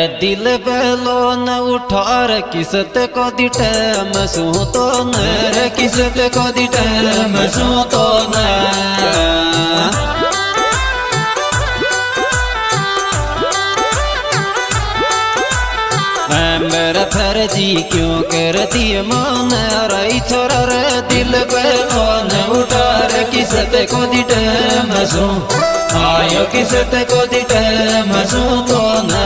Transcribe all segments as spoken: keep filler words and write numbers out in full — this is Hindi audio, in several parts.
अरे दिल बेलो न उठार किसत को दिट मसू तो न रे किसत को दिट मसू तो न मेरा फर्जी क्यों कर दिए मन रही छोरा रे दिल बेलो न उठार किसत को दिट मसू आयो किसत को दिट मसू तो न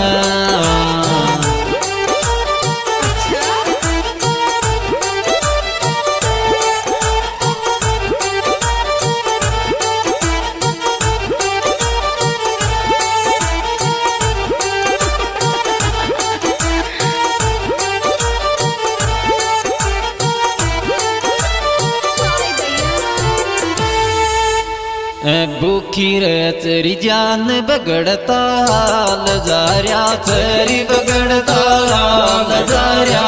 भूखी रे तेरी जान बगड़ता हाल जारिया तेरी बगड़ता हाल जारिया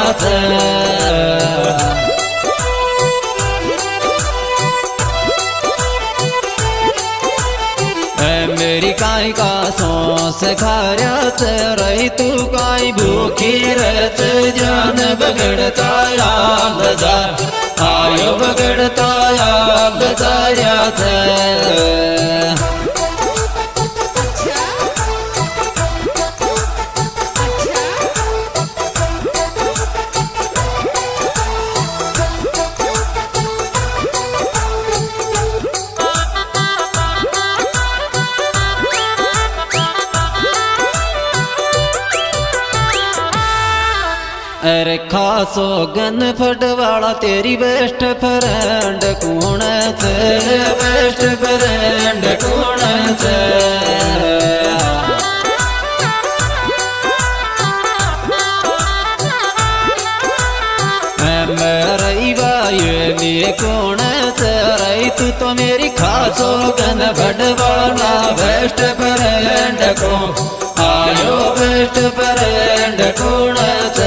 मेरी काई का सौंस खारिया रही तू काई भूखी रे तेरी जान बगड़ता हाल जार आयो बगड़ता हाल जारिया अरे खासो गन फटवाला तेरी बेस्ट फ्रेंड कौन तेरे बेस्ट फ्रेंड कौन से मेरी बाई कौन तेरी तू तो मेरी खासो गन फटवाला बेस्ट फ्रेंड को आयो बेस्ट फ्रेंड कौन से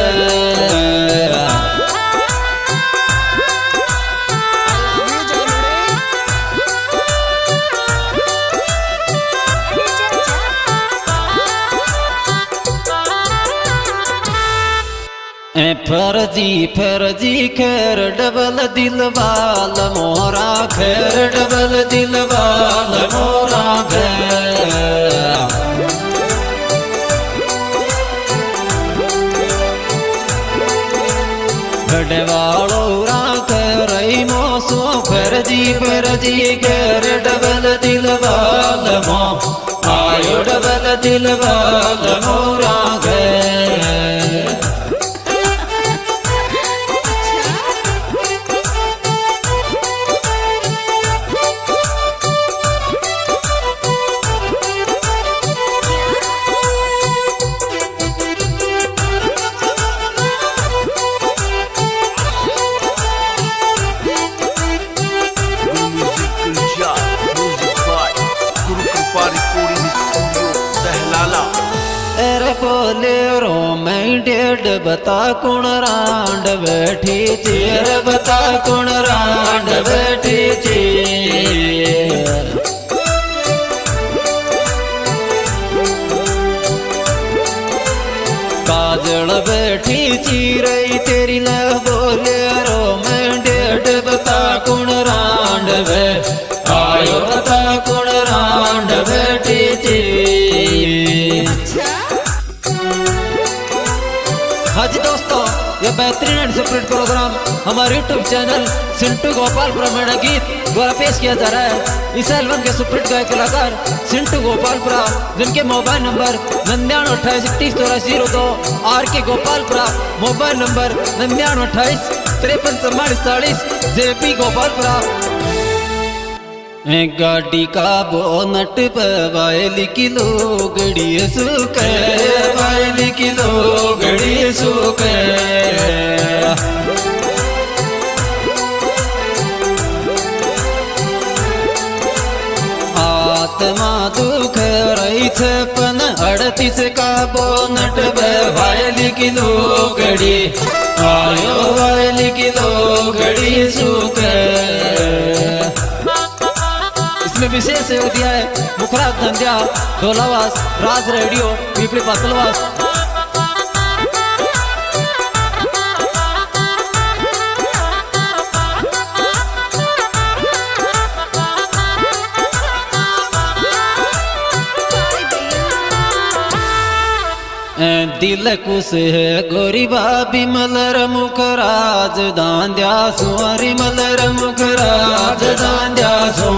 फर्जी फर्जी खैर डबल दिल वाल मोरा खैर डबल दिल वाल मोरा खैरवालो राख रही मोसो फर्जी फर्जी खैर डबल दिल वाल मो आयो डबल दिल वाल मोरा बोलेरो मैं डेढ़ बता कौन रांड बैठी चेर बता कौन रांड बैठी चेर काजल बैठी चीरई तेरी ल बोलेरो मैं डेढ़ बता कौन रांड बै आयो बता कौन रांड बैठी चेर। हाँ जी दोस्तों, ये बेहतरीन एंड सुपरहिट प्रोग्राम हमारे यूट्यूब चैनल सिंटू गोपालपुरा में गीत द्वारा पेश किया जा रहा है। इस एल्बम के सुपरहिट गायक कलाकार सिंटू गोपालपुरा, जिनके मोबाइल नंबर निन्यानवे अट्ठाईस इकतीस चौरासी जीरो दो, आर के गोपालपुरा मोबाइल नंबर निन्यानवे अट्ठाईस तिरपन चौवालीस चालीस, जेपी गोपालपुरा। गाड़ी का बोनट पे वायली किलो गड़ी सुखे, वायली किलो गड़ी सुखे। आत्मा दुख रही थे पन अड़तीस का बोनट पे वायली किलो गड़ी आयो, वायली किलो गड़ी सुखे। विशेष सहयोग दिया है मुखराज धंधिया, ढोलावास, राज रेडियो, पीपली पातलवास। दिल कुस है गोरी बाबी मलर मुख राज दांद्या सुअरी मलर मुख राज दांद्या सो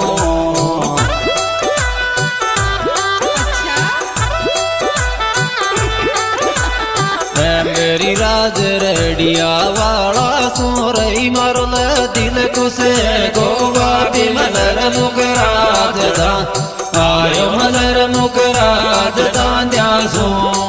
मेरी राज रेडिया वाला सोरई मरल दिल कुस गोवा भी मलर मुख राज दान आयो मलर मुख राज दांद्या सो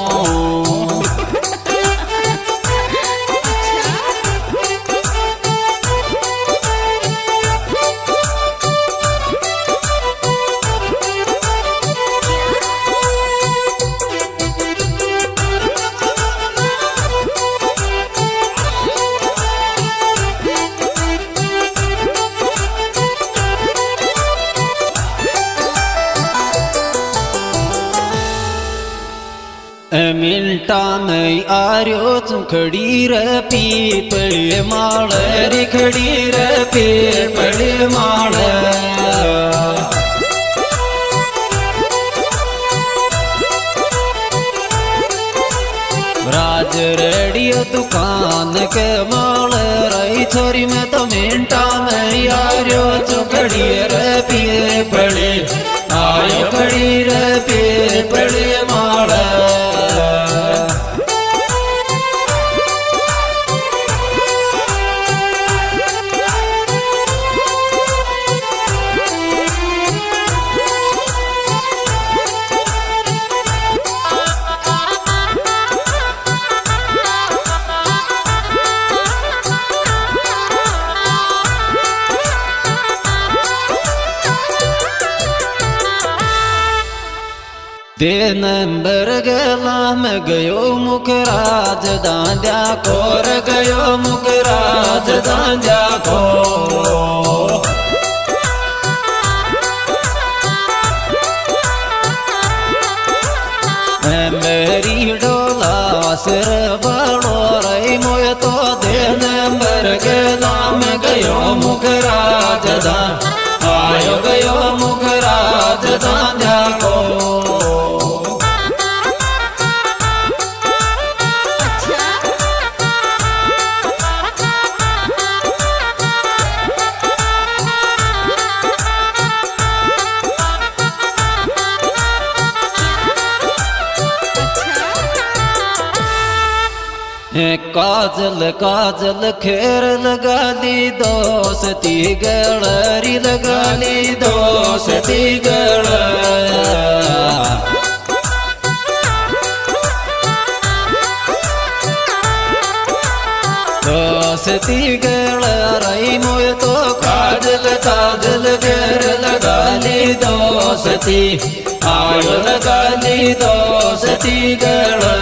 मिनटा में आर्यो चुखड़ी रे पीपल माल रे खड़ी रे पीपल माल राज रेडियो दुकान के माल रही छोरी में तो मिनटा में आर्यो चुखड़ी रे पीपल आयो खड़ी रे पीपल माल दे नंबर गला में गयो मुख राज दांद्या कोर गयो मुख राज दांद्या को मेरी डोला सिर बड़ो रही मोय तो दे नंबर गला में गयो मुख राज दान आयो गयो मुख राज दांद्या को काजल काजल खेर लगा ली दोस्ती गलरी लगा ली दोस्ती गल दोस्ती गल रही मोय तो काजल काजल खेर लगा ली दोस्ती आयो लगा ली दोस्ती गल